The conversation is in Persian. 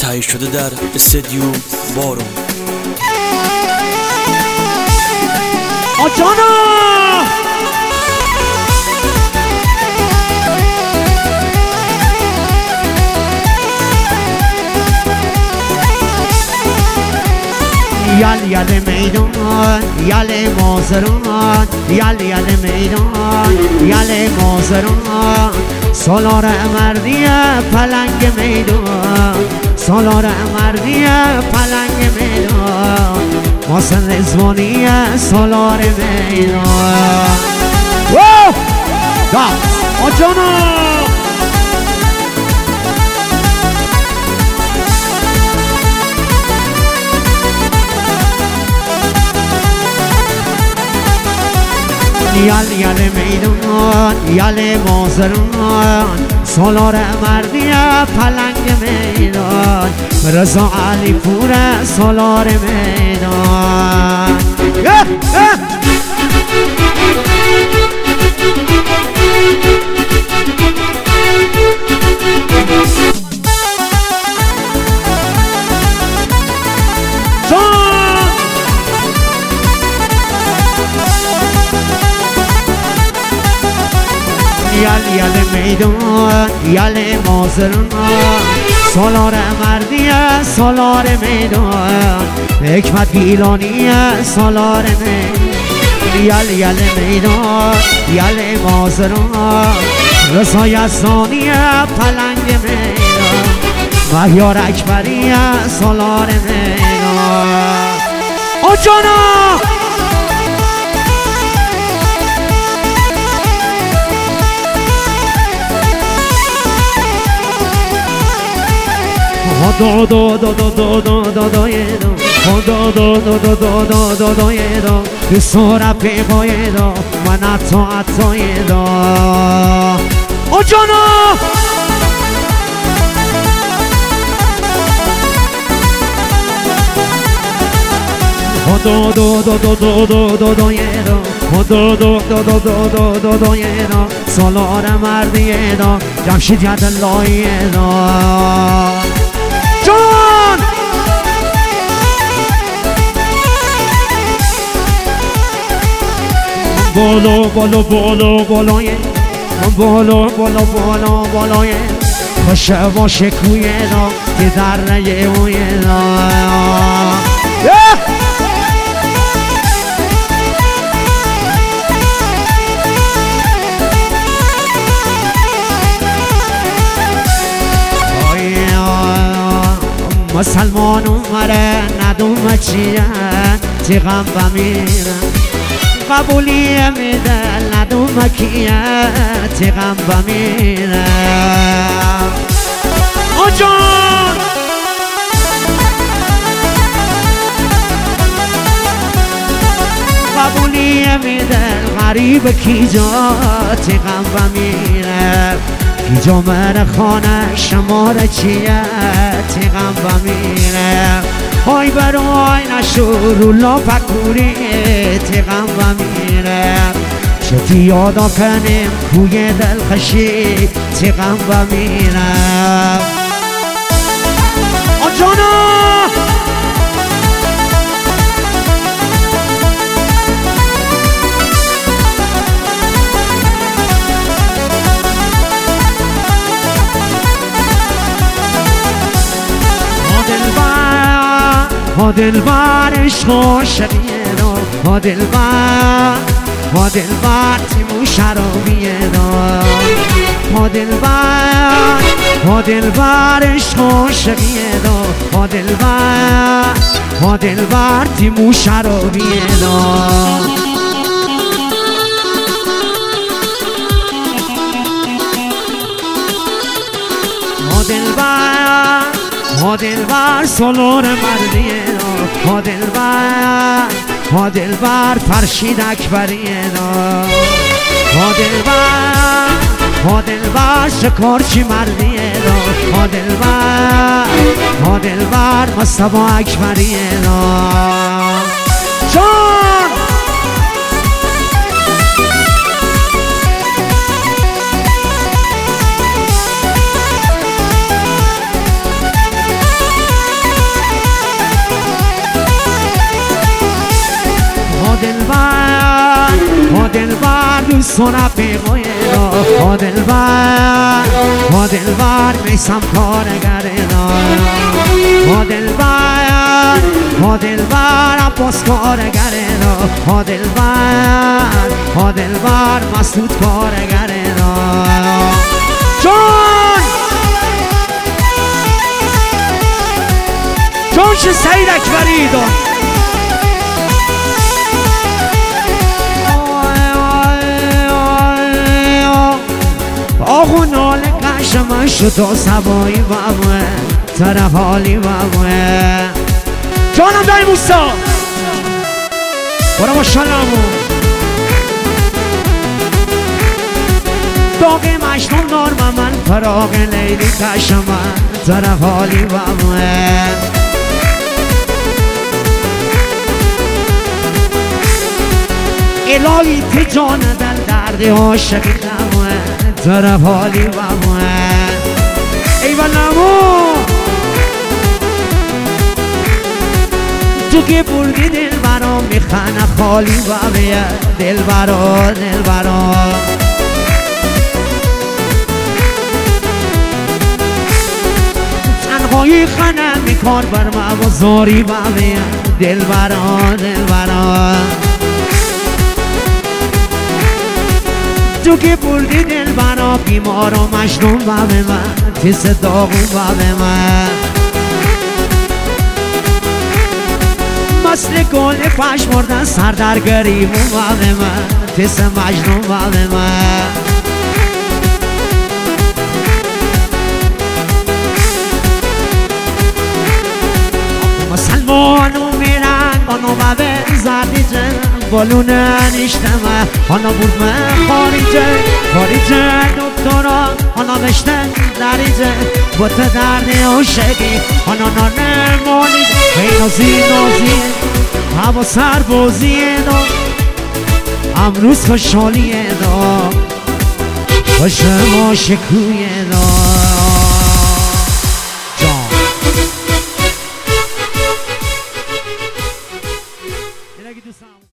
تهیه شده در استودیو بارون. آجانا یل میدان یل مازران یل میدان یل مازران سالار مردی پلنگ میدان سالار مردی پلنگ میدان محسن رضوانی سالار میدان آجانا یل میدان یل مازران سالار مردی پلنگ میدان رضا علی پور سالار میدان یل میدان یل مازران سالار مردی سالار میدان حکمت گیلانی سالار میدان یل میدان یل مازران رضا یزدانی پلنگ میدان مهیار اکبری سالار میدان آجانا do do do do do do do do yedo do do do do do do do do yedo sora pego yedo manato ato yedo ojono do do do do do do do do yedo do do do do do do do do yedo سالار مردی yedo جمشید یدالله yedo جان بالو بالو بالو بالوی بالو بالو بالو بالوی خوش باشه کوی دا که در نگه اوی دا مسلمان اومره ندوم چیه تیغم بمیرم قبولی میده ندوم کیه تیغم بمیرم آجان قبولی میده غریب کی جا تیغم بمیرم کی جا من خانه شماره چیه تیغم بمیرم آی برای نشور لا پکوری تیغم بمیرم شتی یادا کنیم کوی دلخشی تیغم بمیرم آجانا ها دلبر عشق و شقیه دا ها دلبر تیمو شرابیه دا ها دلبر عشق و شقیه دا ها دلبر تیمو شرابیه دا ها دلبر سالار مردیه دا ها دلبر فرشید اکبریه دا ها دلبر شکارچی مردیه دا ها دلبر مصطفی اکبریه دا جان سونه پیمای دا با دلبر میسم کارگره دا با دلبر عباس کارگره دا با دلبر مسعود کارگره دا جون چه سعید اکبری دا آخو نال قشم شد و سبایی بابوه طرف حالی بابوه جانم دایی موسا برا ما شلمو داغ مجنون نارم من فراغ لیلی کشم طرف حالی بابوه الهی تی جان دل درد عاشقی نموه طرف حالی بموه ایوان نمو تو که بردی دل برام میخنه خالی بموه دل برام تنهایی خنه میکار بر موزاری بموه دل برام تو که بردی دل برا بیمار و مجنون با به من تیس داغون با به من مثل گل پش مردن سر در گریمون با به من تیس مجنون با به من مسلمانو میرن آنو با به زردی جن بالونه نیشتمه آنا بود من خاریجه دکترا آنا بشتن دریجه با تا درد عاشقی آنا نانه مالیجه بی نازی هوا سر بازیه دا امروز خوشحالیه دا خوشم عاشقویه دا